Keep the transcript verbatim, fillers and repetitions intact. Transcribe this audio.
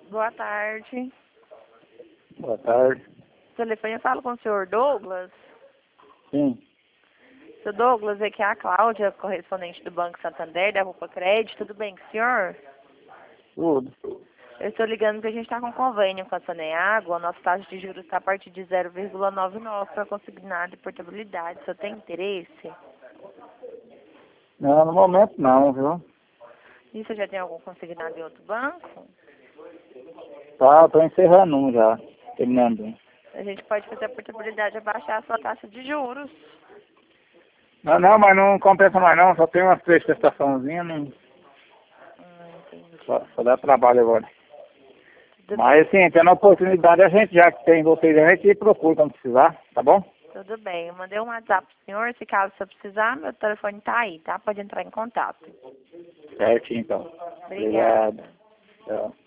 Boa tarde. Boa tarde. Telefone, eu falo com o senhor Douglas. Sim. Seu Douglas, aqui é a Cláudia, correspondente do Banco Santander, da Rupa Crédito. Tudo bem com o senhor? Tudo. Eu estou ligando porque a gente está com convênio com a Saneago. A nossa taxa de juros está a partir de zero vírgula noventa e nove para consignado e portabilidade. O senhor tem interesse? Não, no momento não, viu? E você já tem algum consignado em outro banco? Tá, tô encerrando um já. Terminando um. A gente pode fazer a portabilidade abaixar a sua taxa de juros. Não, não, mas não compensa mais não. Só tem umas três prestaçãozinhas. Não... Hum, entendi. Só, só dá trabalho agora. Tudo Mas assim, tendo a oportunidade, a gente, já que tem vocês, a gente procura quando precisar, tá bom? Tudo bem, eu mandei um WhatsApp pro senhor, se caso você precisar, meu telefone tá aí, tá? Pode entrar em contato. Certinho, então. Obrigada. Obrigado. Tchau.